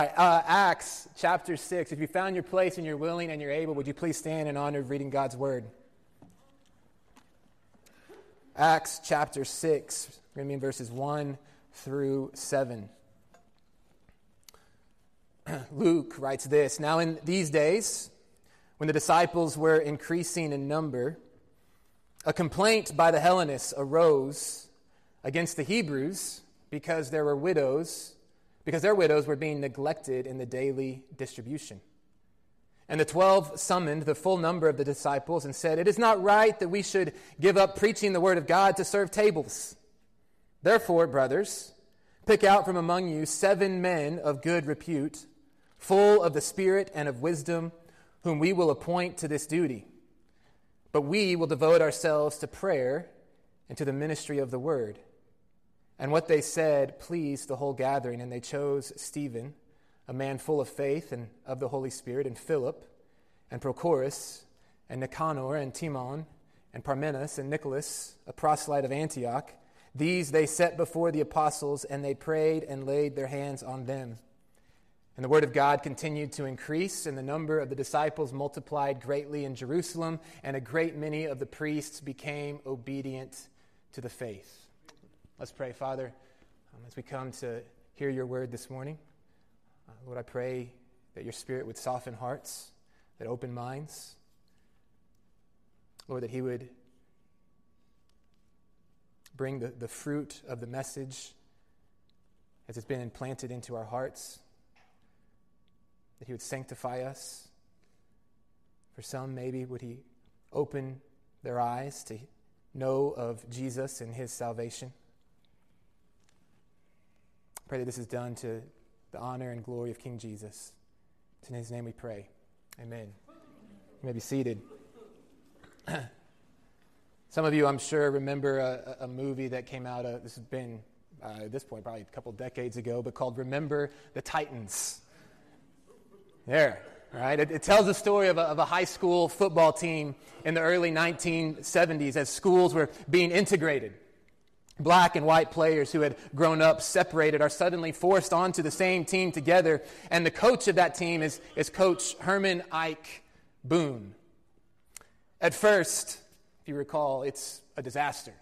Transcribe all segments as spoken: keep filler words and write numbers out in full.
Uh, Acts chapter six. If you found your place and you're willing and you're able, would you please stand in honor of reading God's word? Acts chapter six. We're going to be in verses one through seven. Luke writes this: Now in these days, when the disciples were increasing in number, a complaint by the Hellenists arose against the Hebrews because there were widows because their widows were being neglected in the daily distribution. And the twelve summoned the full number of the disciples and said, "It is not right that we should give up preaching the word of God to serve tables. Therefore, brothers, pick out from among you seven men of good repute, full of the Spirit and of wisdom, whom we will appoint to this duty. But we will devote ourselves to prayer and to the ministry of the word." And what they said pleased the whole gathering, and they chose Stephen, a man full of faith and of the Holy Spirit, and Philip, and Prochorus, and Nicanor, and Timon, and Parmenas, and Nicholas, a proselyte of Antioch. These they set before the apostles, and they prayed and laid their hands on them. And the word of God continued to increase, and the number of the disciples multiplied greatly in Jerusalem, and a great many of the priests became obedient to the faith. Let's pray. Father, um, as we come to hear your word this morning, uh, Lord, I pray that your Spirit would soften hearts, that open minds. Lord, that he would bring the, the fruit of the message as it's been implanted into our hearts, that he would sanctify us. For some, maybe, would he open their eyes to know of Jesus and his salvation. Pray that this is done to the honor and glory of King Jesus. It's in his name we pray. Amen. You may be seated. Some of you, I'm sure, remember a, a movie that came out, uh, this has been, uh, at this point, probably a couple decades ago, but called Remember the Titans. There, right? It, it tells the story of a, of a high school football team in the early nineteen seventies as schools were being integrated. Black and white players who had grown up separated are suddenly forced onto the same team together, and the coach of that team is, is Coach Herman Ike Boone. At first, if you recall, it's a disaster.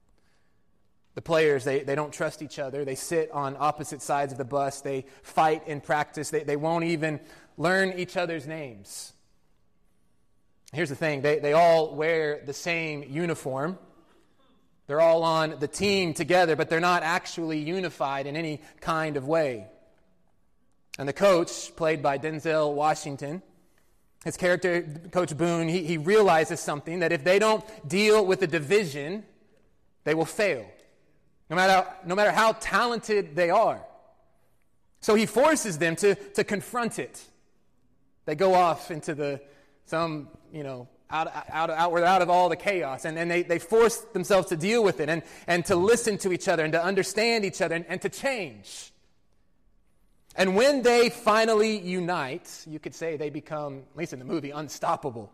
The players, they, they don't trust each other. They sit on opposite sides of the bus. They fight in practice. They, they won't even learn each other's names. Here's the thing. They, they all wear the same uniform. They're all on the team together, but they're not actually unified in any kind of way. And the coach, played by Denzel Washington, his character, Coach Boone, he, he realizes something, that if they don't deal with the division, they will fail, no matter, no matter how talented they are. So he forces them to, to confront it. They go off into the some, you know, out, out, out, out of all the chaos, and, and they, they force themselves to deal with it and, and to listen to each other and to understand each other and, and to change. And when they finally unite, you could say they become, at least in the movie, unstoppable.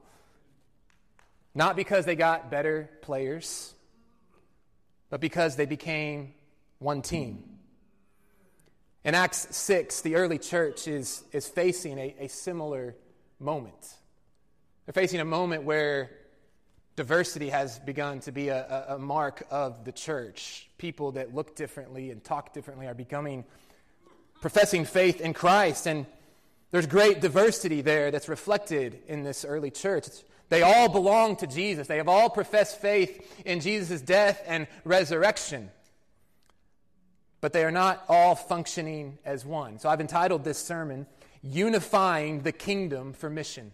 Not because they got better players, but because they became one team. In Acts six, the early church is, is facing a, a similar moment. They're facing a moment where diversity has begun to be a, a, a mark of the church. People that look differently and talk differently are becoming, professing faith in Christ. And there's great diversity there that's reflected in this early church. They all belong to Jesus. They have all professed faith in Jesus' death and resurrection. But they are not all functioning as one. So I've entitled this sermon, Unifying the Kingdom for Mission.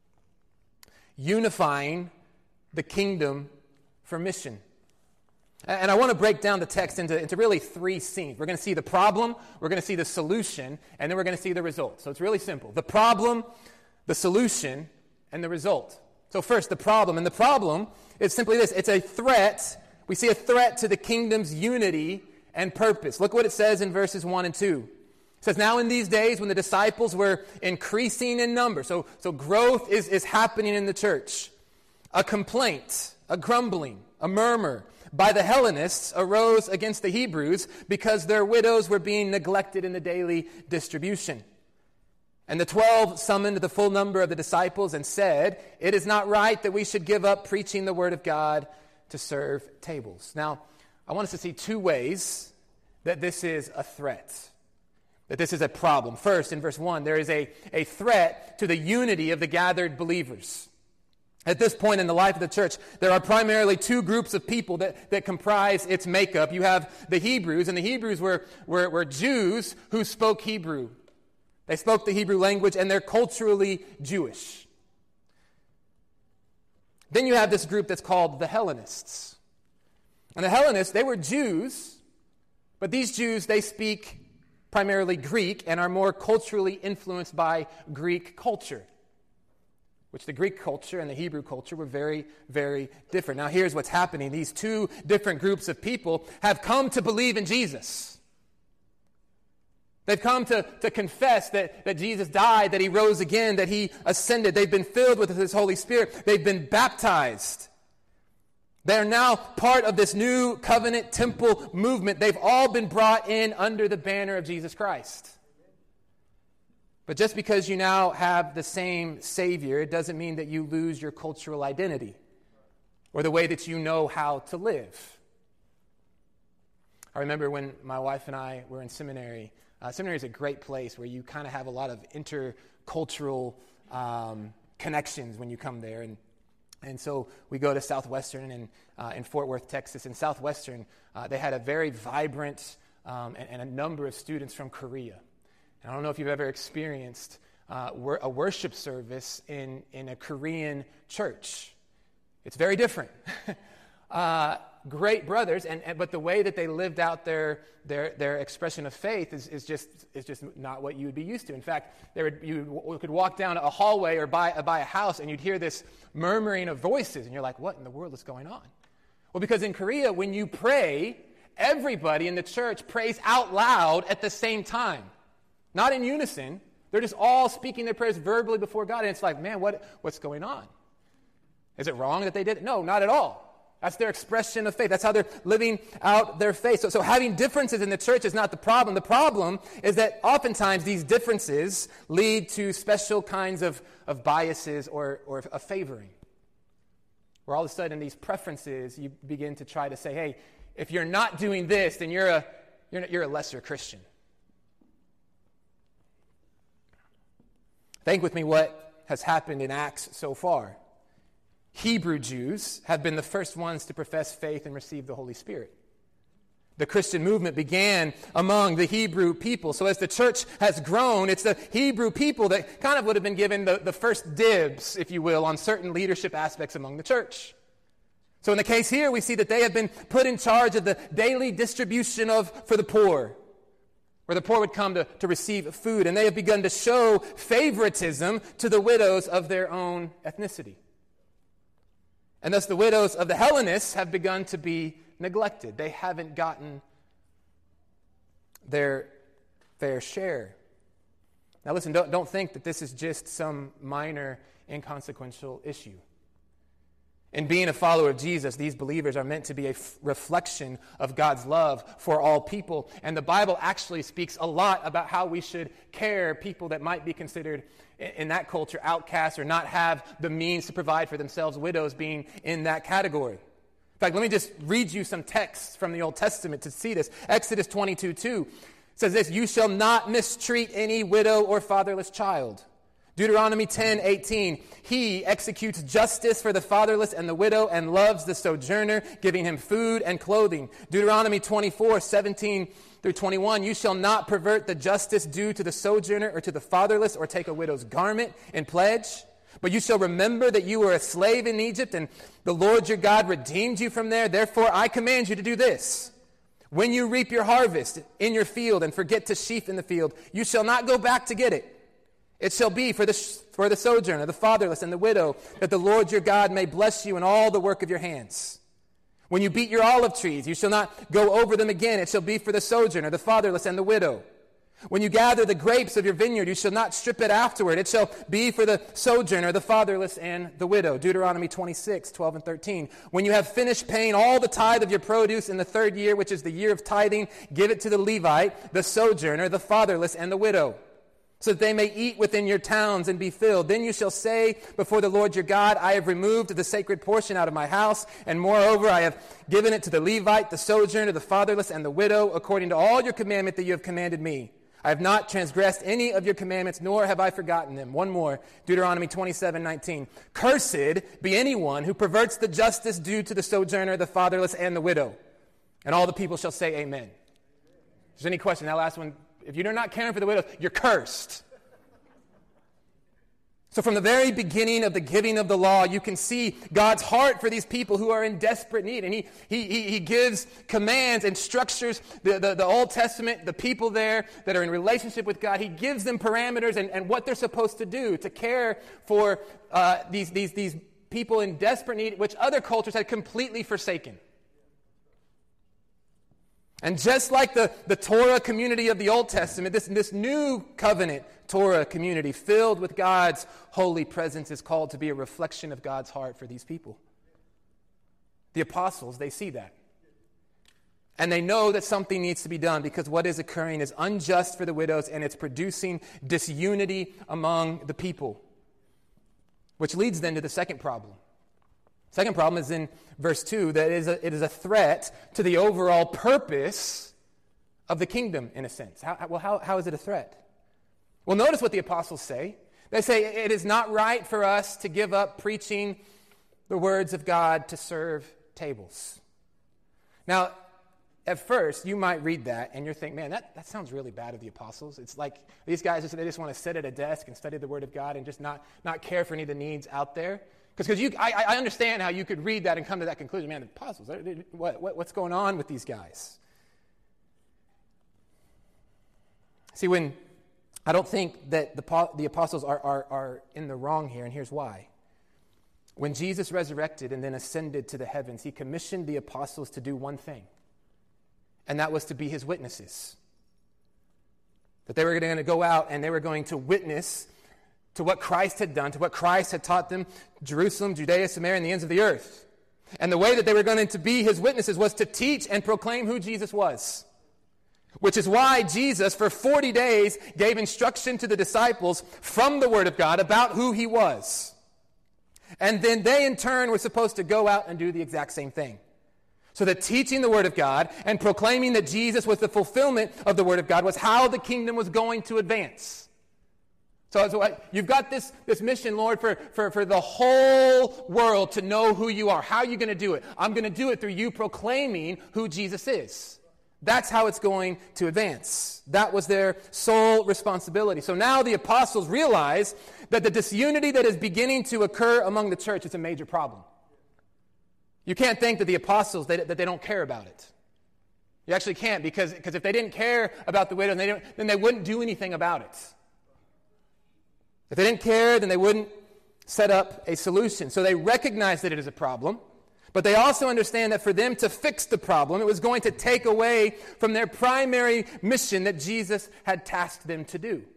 Unifying the Kingdom for Mission. And I want to break down the text into, into really three scenes. We're going to see the problem, we're going to see the solution, and then we're going to see the result. So it's really simple. The problem, the solution, and the result. So first, the problem. And the problem is simply this. It's a threat. We see a threat to the kingdom's unity and purpose. Look what it says in verses one and two. It says, now in these days when the disciples were increasing in number, so, so growth is, is happening in the church, a complaint, a grumbling, a murmur by the Hellenists arose against the Hebrews because their widows were being neglected in the daily distribution. And the twelve summoned the full number of the disciples and said, "It is not right that we should give up preaching the word of God to serve tables." Now, I want us to see two ways that this is a threat, that this is a problem. First, in verse one, there is a, a threat to the unity of the gathered believers. At this point in the life of the church, there are primarily two groups of people that, that comprise its makeup. You have the Hebrews, and the Hebrews were, were, were Jews who spoke Hebrew. They spoke the Hebrew language, and they're culturally Jewish. Then you have this group that's called the Hellenists. And the Hellenists, they were Jews, but these Jews, they speak primarily Greek and are more culturally influenced by Greek culture, which the Greek culture and the Hebrew culture were very, very different. Now here's what's happening. These two different groups of people have come to believe in Jesus. They've come to, to confess that, that Jesus died, that he rose again, that he ascended. They've been filled with his Holy Spirit. They've been baptized. They are now part of this new covenant temple movement. They've all been brought in under the banner of Jesus Christ. But just because you now have the same Savior, it doesn't mean that you lose your cultural identity or the way that you know how to live. I remember when my wife and I were in seminary. Uh, seminary is a great place where you kind of have a lot of intercultural um, connections when you come there. And and so we go to Southwestern and uh, in Fort Worth, Texas. In Southwestern, uh, they had a very vibrant um, and, and a number of students from Korea. And I don't know if you've ever experienced uh, wor- a worship service in, in a Korean church. It's very different. uh, great brothers, and, and but the way that they lived out their their their expression of faith is, is just is just not what you would be used to. In fact, there would, you, you could walk down a hallway or by by a house, and you'd hear this murmuring of voices, and you're like, "What in the world is going on?" Well, because in Korea, when you pray, everybody in the church prays out loud at the same time, not in unison. They're just all speaking their prayers verbally before God, and it's like, man, what what's going on? Is it wrong that they did it? No, not at all. That's their expression of faith. That's how they're living out their faith. So, so having differences in the church is not the problem. The problem is that oftentimes these differences lead to special kinds of, of biases or, or of favoring. Where all of a sudden these preferences, you begin to try to say, hey, if you're not doing this, then you're a, you're, you're a lesser Christian. Think with me what has happened in Acts so far. Hebrew Jews have been the first ones to profess faith and receive the Holy Spirit. The Christian movement began among the Hebrew people. So as the church has grown, it's the Hebrew people that kind of would have been given the, the first dibs, if you will, on certain leadership aspects among the church. So in the case here, we see that they have been put in charge of the daily distribution of for the poor, where the poor would come to, to receive food. And they have begun to show favoritism to the widows of their own ethnicity. And thus the widows of the Hellenists have begun to be neglected. They haven't gotten their fair share. Now listen, don't, don't think that this is just some minor, inconsequential issue. In being a follower of Jesus, these believers are meant to be a f- reflection of God's love for all people. And the Bible actually speaks a lot about how we should care people that might be considered in that culture outcasts or not have the means to provide for themselves, widows being in that category. In fact, let me just read you some texts from the Old Testament to see this. Exodus twenty-two two says this, "You shall not mistreat any widow or fatherless child." Deuteronomy ten eighteen, "He executes justice for the fatherless and the widow and loves the sojourner, giving him food and clothing." Deuteronomy twenty-four seventeen through twenty-one, "You shall not pervert the justice due to the sojourner or to the fatherless or take a widow's garment in pledge. But you shall remember that you were a slave in Egypt and the Lord your God redeemed you from there. Therefore I command you to do this. When you reap your harvest in your field and forget to sheaf in the field, you shall not go back to get it. It shall be for the for the sojourner, the fatherless, and the widow, that the Lord your God may bless you in all the work of your hands. When you beat your olive trees, you shall not go over them again. It shall be for the sojourner, the fatherless, and the widow. When you gather the grapes of your vineyard, you shall not strip it afterward. It shall be for the sojourner, the fatherless, and the widow." Deuteronomy twenty-six twelve and thirteen. "When you have finished paying all the tithe of your produce in the third year, which is the year of tithing, give it to the Levite, the sojourner, the fatherless, and the widow. so that they may eat within your towns and be filled. Then you shall say before the Lord your God, I have removed the sacred portion out of my house, and moreover I have given it to the Levite, the sojourner, the fatherless, and the widow, according to all your commandment that you have commanded me. I have not transgressed any of your commandments, nor have I forgotten them. One more, Deuteronomy twenty-seven nineteen. Cursed be anyone who perverts the justice due to the sojourner, the fatherless, and the widow. And all the people shall say amen. If there's any question, that last one, if you're not caring for the widows, you're cursed. So from the very beginning of the giving of the law, you can see God's heart for these people who are in desperate need. And he he he, he gives commands and structures the, the, the Old Testament, the people there that are in relationship with God. He gives them parameters and, and what they're supposed to do to care for uh, these, these, these people in desperate need, which other cultures had completely forsaken. And just like the, the Torah community of the Old Testament, this, this new covenant Torah community filled with God's holy presence is called to be a reflection of God's heart for these people. The apostles, they see that. And they know that something needs to be done because what is occurring is unjust for the widows and it's producing disunity among the people. Which leads then to the second problem. Second problem is in verse two, that it is a, it is a threat to the overall purpose of the kingdom, in a sense. How, well, how, how is it a threat? Well, notice what the apostles say. They say it is not right for us to give up preaching the words of God to serve tables. Now, at first, you might read that and you're thinking, man, that, that sounds really bad of the apostles. It's like these guys, just, they just want to sit at a desk and study the word of God and just not, not care for any of the needs out there. Because you, I, I understand how you could read that and come to that conclusion. Man, the apostles, what, what, what's going on with these guys? See, when I don't think that the, the apostles are, are, are in the wrong here, and here's why. When Jesus resurrected and then ascended to the heavens, he commissioned the apostles to do one thing, and that was to be his witnesses. That they were going to go out and they were going to witness to what Christ had done, to what Christ had taught them, Jerusalem, Judea, Samaria, and the ends of the earth. And the way that they were going to be his witnesses was to teach and proclaim who Jesus was. Which is why Jesus, for forty days, gave instruction to the disciples from the Word of God about who he was. And then they, in turn, were supposed to go out and do the exact same thing. So that teaching the Word of God and proclaiming that Jesus was the fulfillment of the Word of God was how the kingdom was going to advance. So, so you've got this, this mission, Lord, for, for, for the whole world to know who you are. How are you going to do it? I'm going to do it through you proclaiming who Jesus is. That's how it's going to advance. That was their sole responsibility. So now the apostles realize that the disunity that is beginning to occur among the church is a major problem. You can't think that the apostles, they, that they don't care about it. You actually can't, because, because if they didn't care about the widow, then they, don't, then they wouldn't do anything about it. If they didn't care, then they wouldn't set up a solution. So they recognize that it is a problem, but they also understand that for them to fix the problem, it was going to take away from their primary mission that Jesus had tasked them to do.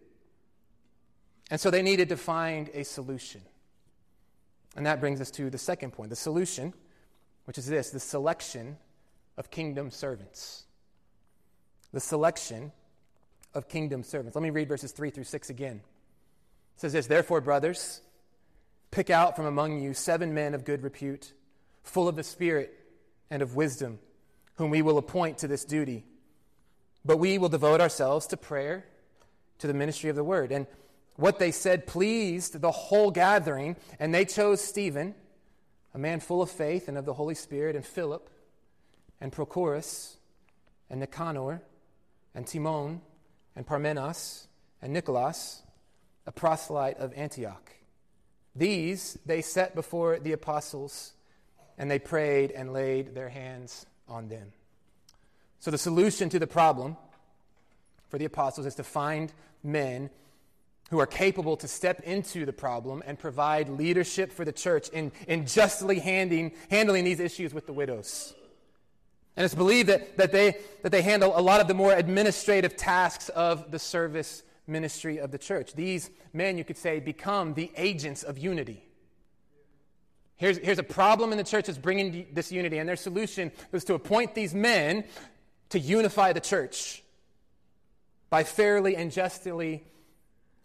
And so they needed to find a solution. And that brings us to the second point, the solution, which is this, the selection of kingdom servants. The selection of kingdom servants. Let me read verses three through six again. It says this, therefore, brothers, pick out from among you seven men of good repute, full of the Spirit and of wisdom, whom we will appoint to this duty. But we will devote ourselves to prayer, to the ministry of the word. And what they said pleased the whole gathering, and they chose Stephen, a man full of faith and of the Holy Spirit, and Philip, and Prochorus, and Nicanor, and Timon, and Parmenas, and Nicholas, a proselyte of Antioch. These they set before the apostles, and they prayed and laid their hands on them. So the solution to the problem for the apostles is to find men who are capable to step into the problem and provide leadership for the church in, in justly handing, handling these issues with the widows. And it's believed that, that, they, that they handle a lot of the more administrative tasks of the service ministry of the church. These men, you could say, become the agents of unity. Here's, here's a problem in the church that's bringing this unity, and their solution was to appoint these men to unify the church by fairly and justly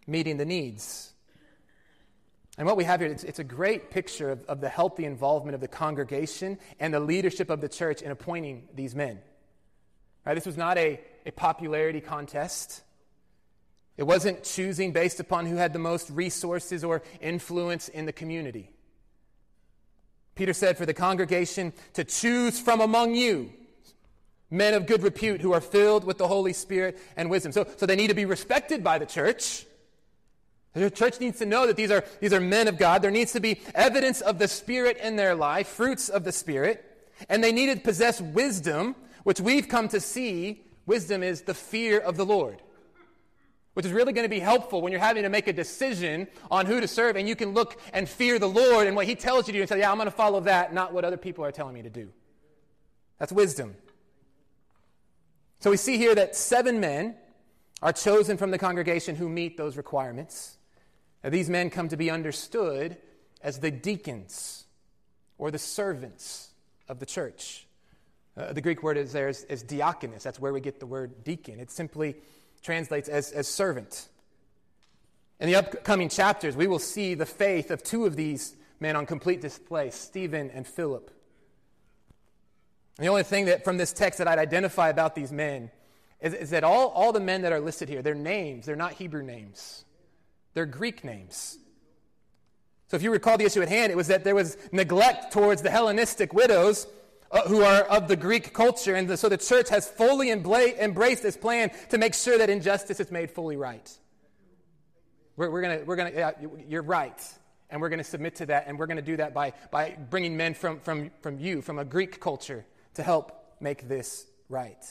meeting the needs. And what we have here, it's, it's a great picture of, of the healthy involvement of the congregation and the leadership of the church in appointing these men. Right, this was not a, a popularity contest. It wasn't choosing based upon who had the most resources or influence in the community. Peter said for the congregation to choose from among you men of good repute who are filled with the Holy Spirit and wisdom. So, so they need to be respected by the church. The church needs to know that these are, these are men of God. There needs to be evidence of the Spirit in their life, fruits of the Spirit. And they needed to possess wisdom, which we've come to see. Wisdom is the fear of the Lord, which is really going to be helpful when you're having to make a decision on who to serve, and you can look and fear the Lord and what He tells you to do and say, yeah, I'm going to follow that, not what other people are telling me to do. That's wisdom. So we see here that seven men are chosen from the congregation who meet those requirements. Now, these men come to be understood as the deacons or the servants of the church. Uh, the Greek word is there is, is diakonos. That's where we get the word deacon. It simply translates as, as servant. In the upcoming chapters, we will see the faith of two of these men on complete display, Stephen and Philip. And the only thing that from this text that I'd identify about these men is, is that all, all the men that are listed here, their names, they're not Hebrew names. They're Greek names. So if you recall the issue at hand, it was that there was neglect towards the Hellenistic widows uh, who are of the Greek culture. And the, so the church has fully embla- embraced this plan to make sure that injustice is made fully right. We're, we're going to, we're gonna, yeah, you're right. And we're going to submit to that. And we're going to do that by, by bringing men from, from, from you, from a Greek culture, to help make this right.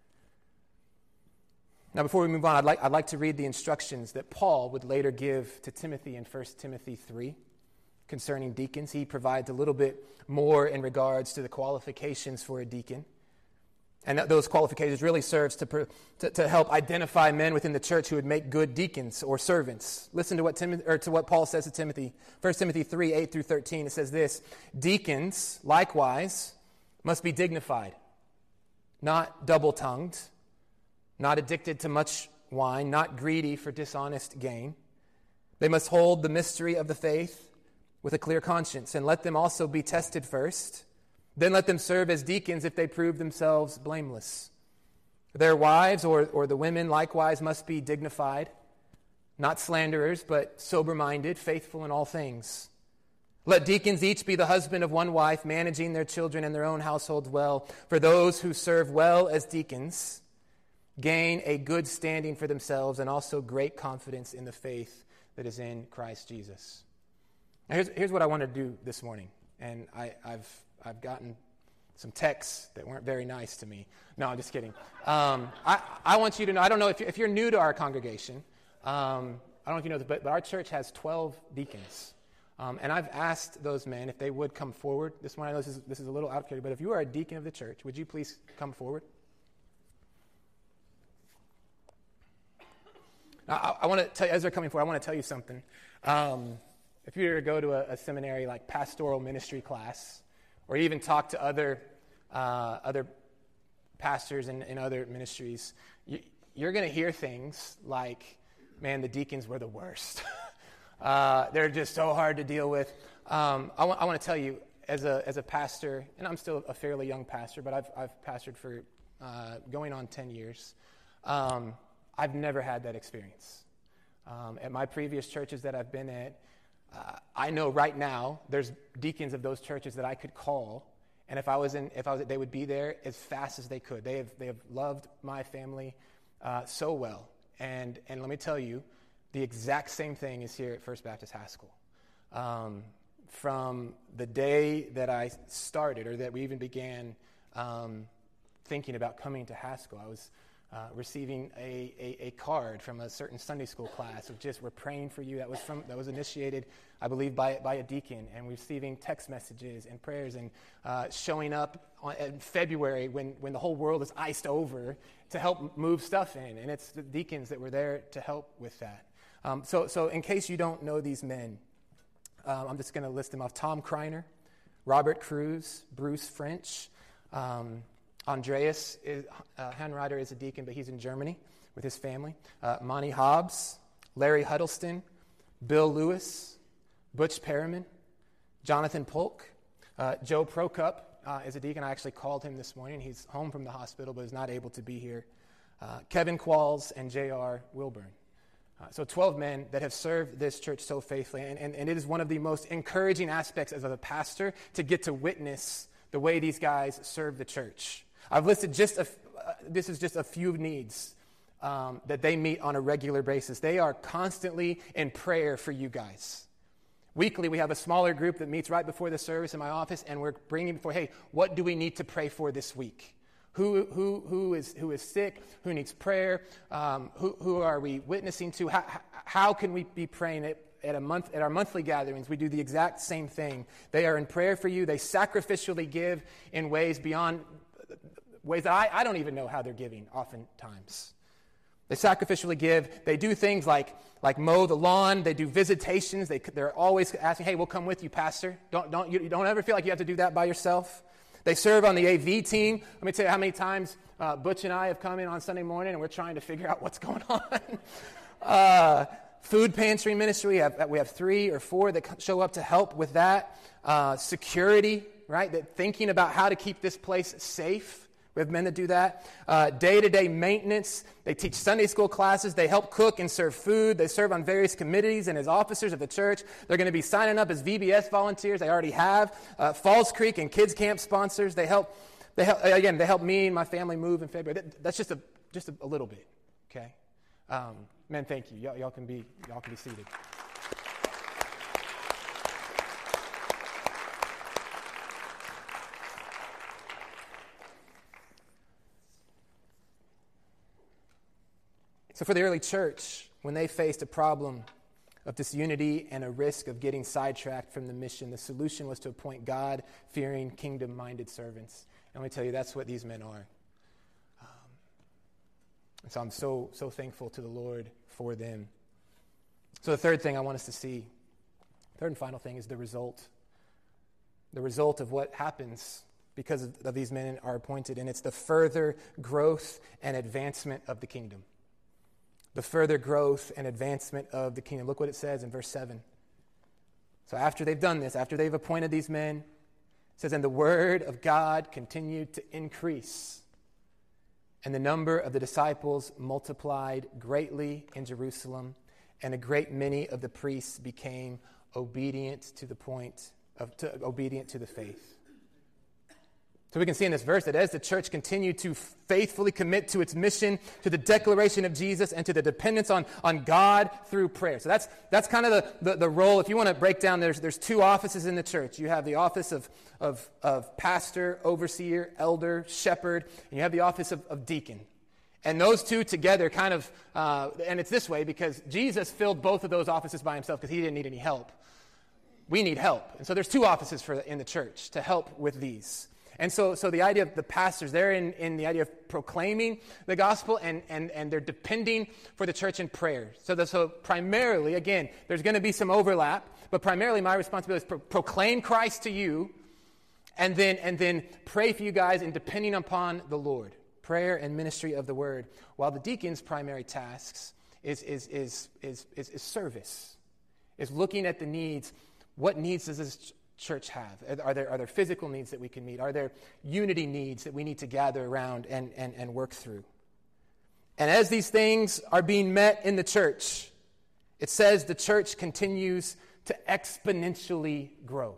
Now, before we move on, I'd like, I'd like to read the instructions that Paul would later give to Timothy in First Timothy three concerning deacons. He provides a little bit more in regards to the qualifications for a deacon. And those qualifications really serves to, to, to help identify men within the church who would make good deacons or servants. Listen to what Timothy, or to what Paul says to Timothy. First Timothy three, eight through thirteen, it says this: deacons, likewise, must be dignified, not double-tongued, not addicted to much wine, not greedy for dishonest gain. They must hold the mystery of the faith with a clear conscience, and let them also be tested first. Then let them serve as deacons if they prove themselves blameless. Their wives or, or the women likewise must be dignified, not slanderers, but sober-minded, faithful in all things. Let deacons each be the husband of one wife, managing their children and their own households well. For those who serve well as deacons gain a good standing for themselves and also great confidence in the faith that is in Christ Jesus. Now here's, here's what I want to do this morning. And I, I've I've gotten some texts that weren't very nice to me. No, I'm just kidding. Um, I, I want you to know, I don't know if you're, if you're new to our congregation, um, I don't know if you know this, but, but our church has twelve deacons. Um, and I've asked those men if they would come forward. This one, I know this is, this is a little out of character, but if you are a deacon of the church, would you please come forward? Now, I, I want to tell you, as they're coming forward, I want to tell you something. Um, if you were to go to a, a seminary like pastoral ministry class, or even talk to other uh, other pastors in, in other ministries, you, you're going to hear things like, man, the deacons were the worst. uh, they're just so hard to deal with. Um, I, w- I want to tell you, as a as a pastor, and I'm still a fairly young pastor, but I've, I've pastored for uh, going on ten years. Um, I've never had that experience. Um, at my previous churches that I've been at, Uh, I know right now there's deacons of those churches that I could call, and if I was in, if I was, they would be there as fast as they could. They have they have loved my family uh, so well, and and let me tell you, the exact same thing is here at First Baptist Haskell. Um, from the day that I started, or that we even began um, thinking about coming to Haskell, I was Uh, receiving a, a, a card from a certain Sunday school class of just, we're praying for you. That was from that was initiated, I believe, by by a deacon, and receiving text messages and prayers, and uh, showing up on, in February when, when the whole world is iced over to help move stuff in, and it's the deacons that were there to help with that. Um, so, so in case you don't know these men, um, I'm just going to list them off: Tom Kreiner, Robert Cruz, Bruce French. Um, Andreas is, uh, Hanreiter is a deacon, but he's in Germany with his family. Uh, Monty Hobbs, Larry Huddleston, Bill Lewis, Butch Perriman, Jonathan Polk, uh, Joe Prokup uh, is a deacon. I actually called him this morning. He's home from the hospital but is not able to be here. Uh, Kevin Qualls and J R Wilburn. Uh, so twelve men that have served this church so faithfully. And, and, and it is one of the most encouraging aspects as a pastor to get to witness the way these guys serve the church. I've listed just a, uh, this is just a few needs um, that they meet on a regular basis. They are constantly in prayer for you guys. Weekly, we have a smaller group that meets right before the service in my office, and we're bringing before, hey, what do we need to pray for this week? Who who who is who is sick? Who needs prayer? Um, who who are we witnessing to? How, how can we be praying at, at a month at our monthly gatherings? We do the exact same thing. They are in prayer for you. They sacrificially give in ways beyond ways that I, I don't even know how they're giving. Oftentimes, they sacrificially give. They do things like like mow the lawn. They do visitations. They they're always asking, "Hey, we'll come with you, Pastor." Don't don't you don't ever feel like you have to do that by yourself. They serve on the A V team. Let me tell you how many times uh, Butch and I have come in on Sunday morning and we're trying to figure out what's going on. uh, food pantry ministry, we have, we have three or four that show up to help with that. Uh, security, right? That thinking about how to keep this place safe. We have men that do that. Uh, day-to-day maintenance. They teach Sunday school classes. They help cook and serve food. They serve on various committees and as officers of the church. They're going to be signing up as V B S volunteers. They already have. Uh, Falls Creek and Kids Camp sponsors. They help. They help again. They help me and my family move in February. That, that's just a just a, a little bit. Okay, um, men. Thank you. Y'all, y'all can be y'all can be seated. So for the early church, when they faced a problem of disunity and a risk of getting sidetracked from the mission, the solution was to appoint God-fearing, kingdom-minded servants. And let me tell you, that's what these men are. Um, and so I'm so, so thankful to the Lord for them. So the third thing I want us to see, third and final thing, is the result. The result of what happens because of, of these men are appointed, and it's the further growth and advancement of the kingdom. The further growth and advancement of the kingdom. Look what it says in verse seven. So after they've done this, after they've appointed these men, it says, and the word of God continued to increase, and the number of the disciples multiplied greatly in Jerusalem, and a great many of the priests became obedient to the point of to, obedient to the faith. So we can see in this verse that as the church continued to faithfully commit to its mission, to the declaration of Jesus, and to the dependence on, on God through prayer. So that's that's kind of the, the, the role. If you want to break down, there's there's two offices in the church. You have the office of, of, of pastor, overseer, elder, shepherd, and you have the office of, of deacon. And those two together kind of, uh, and it's this way because Jesus filled both of those offices by himself because he didn't need any help. We need help. And so there's two offices for in the church to help with these. And so so the idea of the pastors, they're in, in the idea of proclaiming the gospel, and, and, and they're depending for the church in prayer. So, the, so primarily, again, there's going to be some overlap, but primarily my responsibility is to pro- proclaim Christ to you, and then and then pray for you guys in depending upon the Lord. Prayer and ministry of the word. While the deacon's primary tasks is is is is is, is service, is looking at the needs. What needs does this church have? Are there are there physical needs that we can meet? Are there unity needs that we need to gather around and, and, and work through? And as these things are being met in the church, it says the church continues to exponentially grow.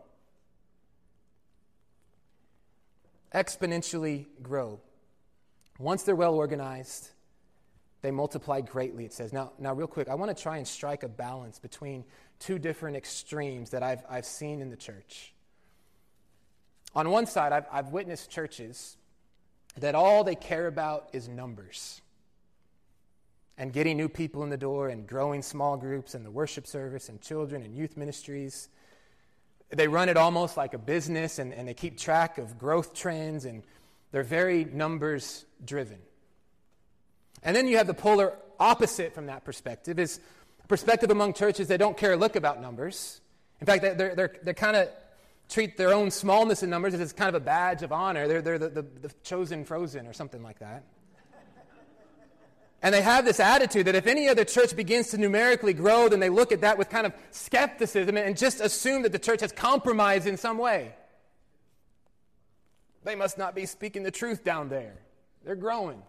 Exponentially grow. Once they're well organized, they multiply greatly, it says. Now, now real quick, I want to try and strike a balance between two different extremes that I've I've seen in the church. On one side, I've, I've witnessed churches that all they care about is numbers and getting new people in the door and growing small groups and the worship service and children and youth ministries. They run it almost like a business, and, and they keep track of growth trends, and they're very numbers driven. And then you have the polar opposite from that perspective, is perspective among churches that don't care a lick about numbers. In fact, they're they're they kind of treat their own smallness in numbers as kind of a badge of honor. They're they're the, the, the chosen frozen or something like that. And they have this attitude that if any other church begins to numerically grow, then they look at that with kind of skepticism and just assume that the church has compromised in some way. They must not be speaking the truth down there. They're growing.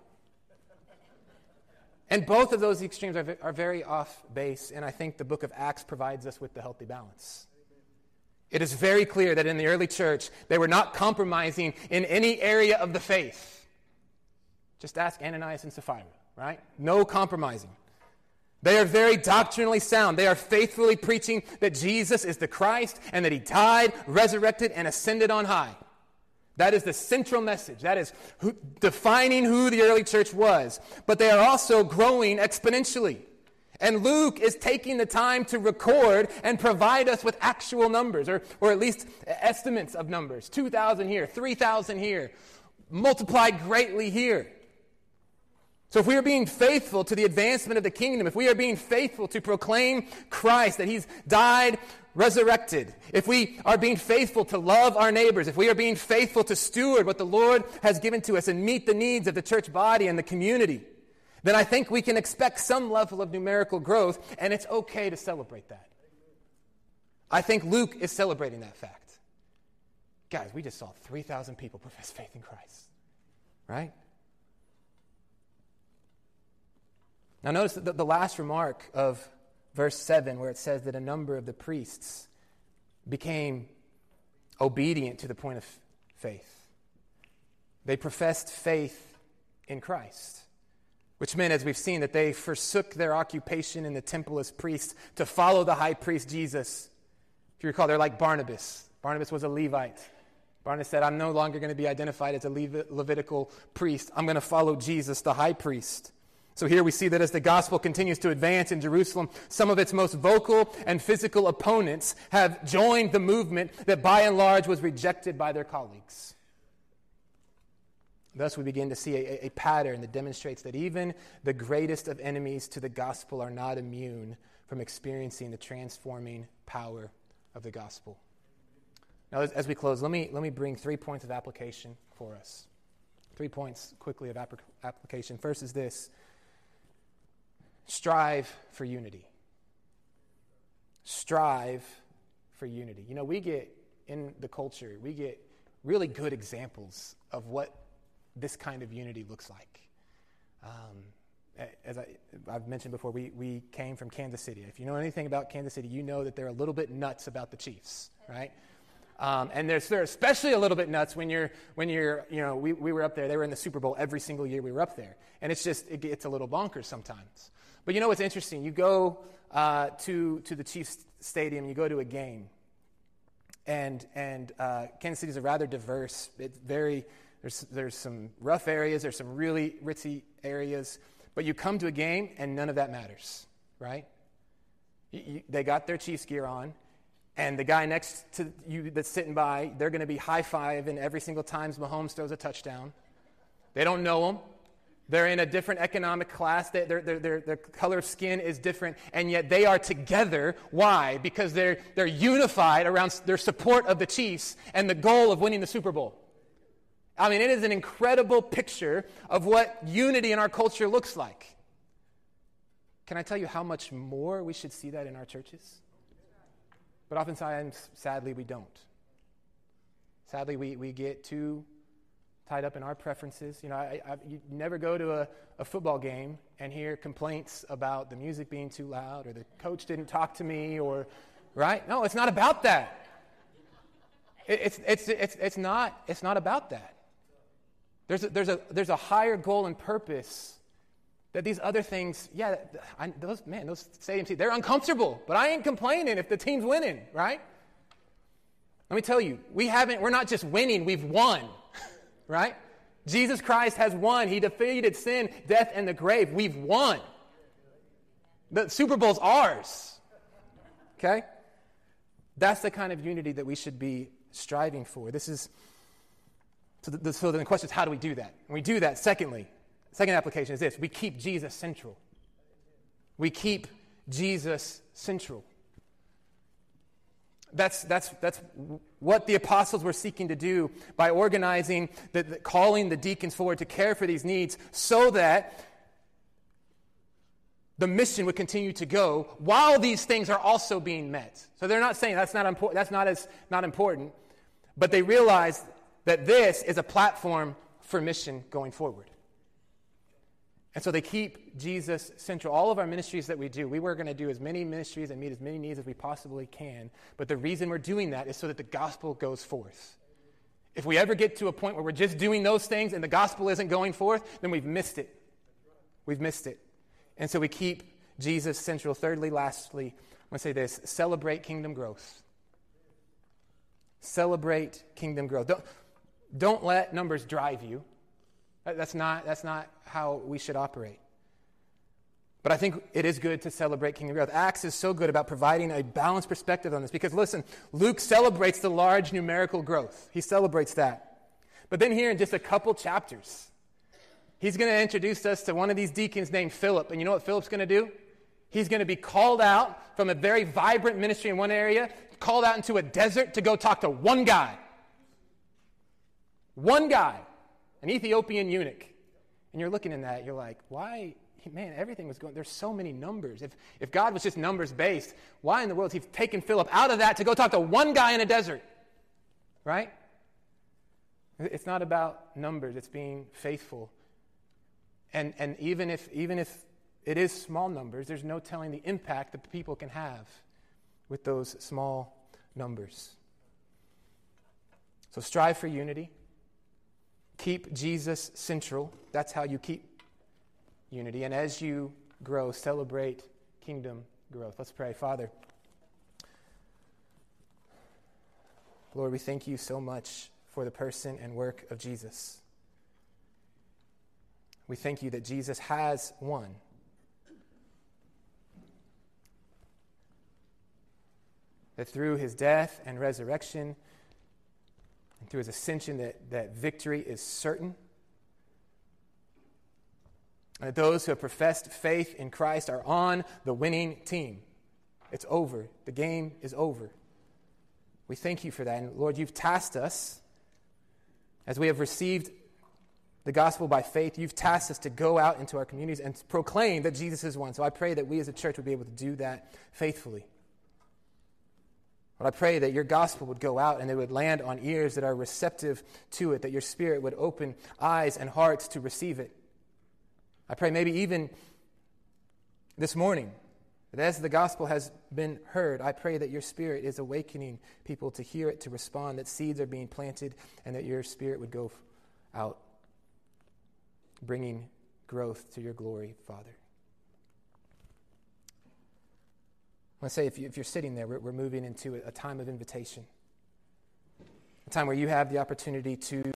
And both of those extremes are, are very off base, and I think the book of Acts provides us with the healthy balance. It is very clear that in the early church, they were not compromising in any area of the faith. Just ask Ananias and Sapphira, right? No compromising. They are very doctrinally sound. They are faithfully preaching that Jesus is the Christ and that he died, resurrected, and ascended on high. That is the central message. That is who, defining who the early church was. But they are also growing exponentially. And Luke is taking the time to record and provide us with actual numbers, or, or at least estimates of numbers. two thousand here, three thousand here, multiplied greatly here. So if we are being faithful to the advancement of the kingdom, if we are being faithful to proclaim Christ, that he's died, resurrected, if we are being faithful to love our neighbors, if we are being faithful to steward what the Lord has given to us and meet the needs of the church body and the community, then I think we can expect some level of numerical growth, and it's okay to celebrate that. I think Luke is celebrating that fact. Guys, we just saw three thousand people profess faith in Christ, right? Now notice the, the last remark of verse seven, where it says that a number of the priests became obedient to the point of faith. They professed faith in Christ, which meant, as we've seen, that they forsook their occupation in the temple as priests to follow the high priest Jesus. If you recall, they're like Barnabas. Barnabas was a Levite. Barnabas said, I'm no longer going to be identified as a Levit- Levitical priest. I'm going to follow Jesus, the high priest. So here we see that as the gospel continues to advance in Jerusalem, some of its most vocal and physical opponents have joined the movement that by and large was rejected by their colleagues. Thus we begin to see a, a pattern that demonstrates that even the greatest of enemies to the gospel are not immune from experiencing the transforming power of the gospel. Now as, as we close, let me, let me bring three points of application for us. Three points quickly of app- application. First is this. Strive for unity. Strive for unity. You know, we get, in the culture, we get really good examples of what this kind of unity looks like. Um, as I, I've mentioned before, we, we came from Kansas City. If you know anything about Kansas City, you know that they're a little bit nuts about the Chiefs, right? Um, and they're, they're especially a little bit nuts when you're, when you're, you know, we, we were up there. They were in the Super Bowl every single year we were up there. And it's just, it gets a little bonkers sometimes. But you know what's interesting? You go uh, to to the Chiefs Stadium, you go to a game, and and uh, Kansas City is a rather diverse. It's very there's there's some rough areas, there's some really ritzy areas, but you come to a game and none of that matters, right? You, you, they got their Chiefs gear on, and the guy next to you that's sitting by, they're going to be high-fiving every single time Mahomes throws a touchdown. They don't know him. They're in a different economic class. Their, their, their, their color of skin is different, and yet they are together. Why? Because they're, they're unified around their support of the Chiefs and the goal of winning the Super Bowl. I mean, it is an incredible picture of what unity in our culture looks like. Can I tell you how much more we should see that in our churches? But oftentimes, sadly, we don't. Sadly, we, we get too tied up in our preferences. You know, I, I, you never go to a, a football game and hear complaints about the music being too loud or the coach didn't talk to me or, right? No, it's not about that. It, it's, it's, it's, it's, not, it's not about that. There's a, there's, a, there's a higher goal and purpose that these other things, yeah, I, those, man, those stadiums, they're uncomfortable, but I ain't complaining if the team's winning, right? Let me tell you, we haven't, we're not just winning, we've won. Right? Jesus Christ has won. He defeated sin, death, and the grave. We've won. The Super Bowl's ours. Okay? That's the kind of unity that we should be striving for. This is, so, the, so then the question is, how do we do that? And we do that, secondly, second application is this. We keep Jesus central. We keep Jesus central. That's that's that's what the apostles were seeking to do by organizing, the, the, calling the deacons forward to care for these needs, so that the mission would continue to go while these things are also being met. So they're not saying that's not important, that's not as not important, but they realize that this is a platform for mission going forward. And so they keep Jesus central. All of our ministries that we do, we were going to do as many ministries and meet as many needs as we possibly can. But the reason we're doing that is so that the gospel goes forth. If we ever get to a point where we're just doing those things and the gospel isn't going forth, then we've missed it. We've missed it. And so we keep Jesus central. Thirdly, lastly, I'm going to say this: celebrate kingdom growth. Celebrate kingdom growth. Don't, don't let numbers drive you. That's not, that's not how we should operate. But I think it is good to celebrate kingdom growth. Acts is so good about providing a balanced perspective on this because, listen, Luke celebrates the large numerical growth. He celebrates that. But then here in just a couple chapters, he's going to introduce us to one of these deacons named Philip. And you know what Philip's going to do? He's going to be called out from a very vibrant ministry in one area, called out into a desert to go talk to one guy. One guy, an Ethiopian eunuch. And you're looking in that, you're like, why? Man, everything was going, there's so many numbers. If, if God was just numbers-based, why in the world has he taken Philip out of that to go talk to one guy in a desert? Right? It's not about numbers. It's being faithful. And and even if even if it is small numbers, there's no telling the impact that people can have with those small numbers. So strive for unity. Keep Jesus central. That's how you keep unity. And as you grow, celebrate kingdom growth. Let's pray. Father, Lord, we thank you so much for the person and work of Jesus. We thank you that Jesus has won. That through his death and resurrection, and through his ascension, that, that victory is certain. And that those who have professed faith in Christ are on the winning team. It's over. The game is over. We thank you for that. And Lord, you've tasked us, as we have received the gospel by faith, you've tasked us to go out into our communities and proclaim that Jesus is one. So I pray that we as a church would be able to do that faithfully. But I pray that your gospel would go out and it would land on ears that are receptive to it, that your Spirit would open eyes and hearts to receive it. I pray maybe even this morning, that as the gospel has been heard, I pray that your Spirit is awakening people to hear it, to respond, that seeds are being planted, and that your Spirit would go out, bringing growth to your glory, Father. I want to say, if, you, if you're sitting there, we're, we're moving into a, a time of invitation, a time where you have the opportunity to